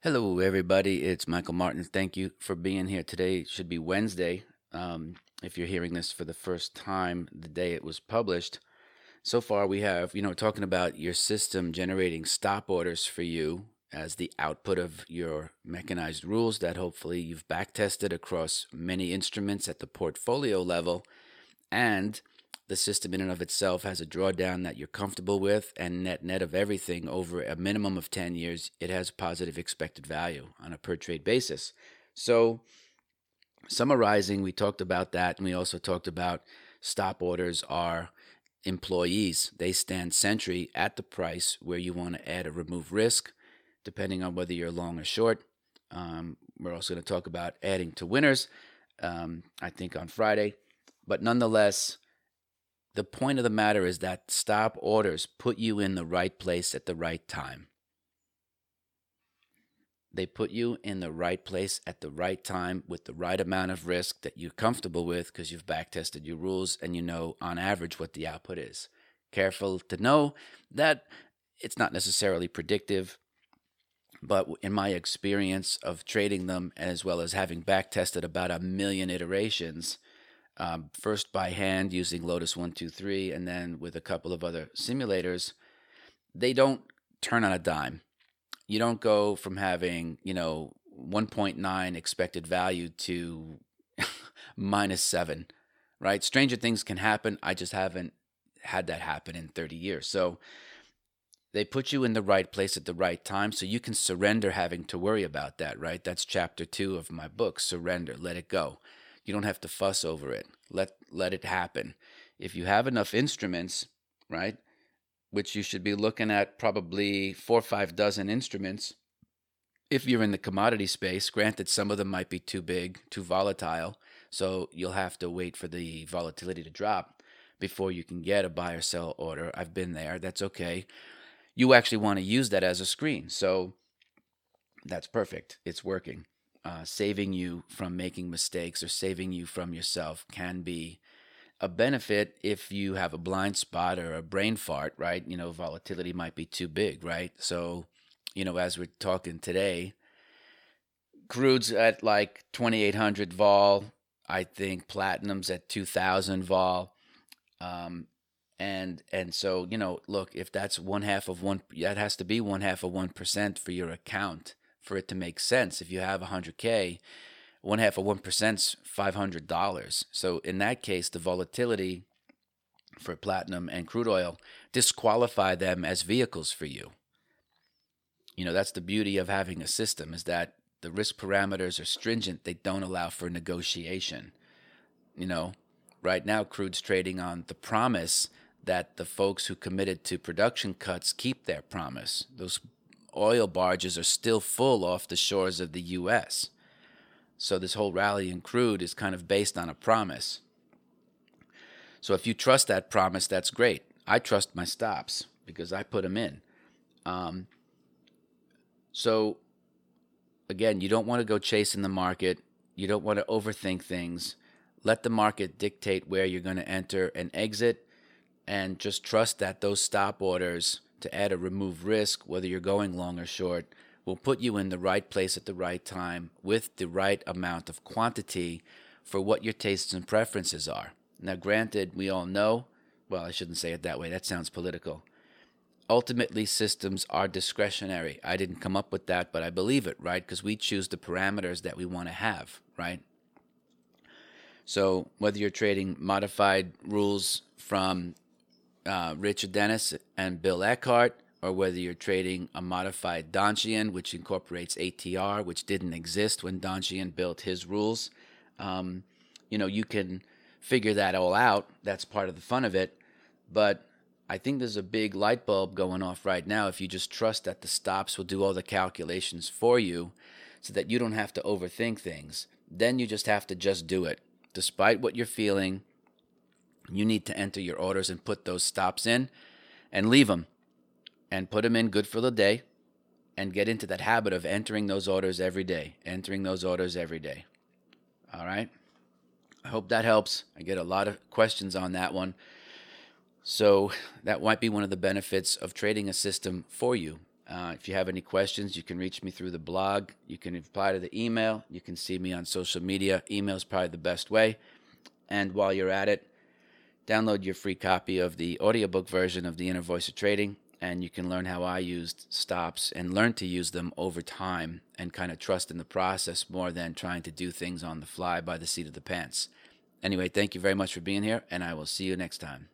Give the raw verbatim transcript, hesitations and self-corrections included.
Hello, everybody. It's Michael Martin. Thank you for being here today. It should be Wednesday. Um, if you're hearing this for the first time, the day it was published. So far, we have, you know, talking about your system generating stop orders for you as the output of your mechanized rules that hopefully you've back tested across many instruments at the portfolio level. And the system in and of itself has a drawdown that you're comfortable with, and net net of everything over a minimum of ten years, it has positive expected value on a per trade basis. So, summarizing, we talked about that, and we also talked about stop orders are employees. They stand sentry at the price where you want to add or remove risk, depending on whether you're long or short. Um, we're also going to talk about adding to winners, um, I think on Friday. But nonetheless, the point of the matter is that stop orders put you in the right place at the right time. They put you in the right place at the right time with the right amount of risk that you're comfortable with because you've backtested your rules and you know on average what the output is. Careful to know that it's not necessarily predictive, but in my experience of trading them as well as having backtested about a million iterations, um, first by hand using Lotus one two three and then with a couple of other simulators, they don't turn on a dime. You don't go from having, you know, one point nine expected value to minus seven, right? Stranger things can happen. I just haven't had that happen in thirty years. So they put you in the right place at the right time so you can surrender having to worry about that, right? That's chapter two of my book, Surrender, Let It Go. You don't have to fuss over it. Let let it happen. If you have enough instruments, right, which you should be looking at probably four or five dozen instruments. If you're in the commodity space, granted, some of them might be too big, too volatile, so you'll have to wait for the volatility to drop before you can get a buy or sell order. I've been there. That's okay. You actually want to use that as a screen, so that's perfect. It's working. Uh, saving you from making mistakes or saving you from yourself can be a benefit if you have a blind spot or a brain fart, right? You know, volatility might be too big, right? So, you know, as we're talking today, crude's at like twenty-eight hundred vol. I think platinum's at two thousand vol. Um, and and so, you know, look, if that's one half of one, that has to be one half of one percent for your account for it to make sense. If you have one hundred K, one half of one percent's five hundred dollars. So in that case, the volatility for platinum and crude oil disqualify them as vehicles for you. You know, that's the beauty of having a system is that the risk parameters are stringent. They don't allow for negotiation. You know, right now crude's trading on the promise that the folks who committed to production cuts keep their promise. Those oil barges are still full off the shores of the U S. So this whole rally in crude is kind of based on a promise. So if you trust that promise, that's great. I trust my stops because I put them in. Um, so again, you don't want to go chasing the market. You don't want to overthink things. Let the market dictate where you're going to enter and exit, and just trust that those stop orders to add or remove risk, whether you're going long or short, will put you in the right place at the right time with the right amount of quantity for what your tastes and preferences are. Now, granted, we all know, well, I shouldn't say it that way, that sounds political. Ultimately, systems are discretionary. I didn't come up with that, but I believe it, right? Because we choose the parameters that we want to have, right? So whether you're trading modified rules from uh, Richard Dennis and Bill Eckhart, or whether you're trading a modified Donchian, which incorporates A T R, which didn't exist when Donchian built his rules, um, you know, you can figure that all out. That's part of the fun of it. But I think there's a big light bulb going off right now if you just trust that the stops will do all the calculations for you so that you don't have to overthink things. Then you just have to just do it. Despite what you're feeling, you need to enter your orders and put those stops in and leave them and put them in good for the day and get into that habit of entering those orders every day, entering those orders every day. All right? I hope that helps. I get a lot of questions on that one. So that might be one of the benefits of trading a system for you. Uh, if you have any questions, you can reach me through the blog. You can reply to the email. You can see me on social media. Email is probably the best way. And while you're at it, download your free copy of the audiobook version of The Inner Voice of Trading, and you can learn how I used stops and learn to use them over time and kind of trust in the process more than trying to do things on the fly by the seat of the pants. Anyway, thank you very much for being here, and I will see you next time.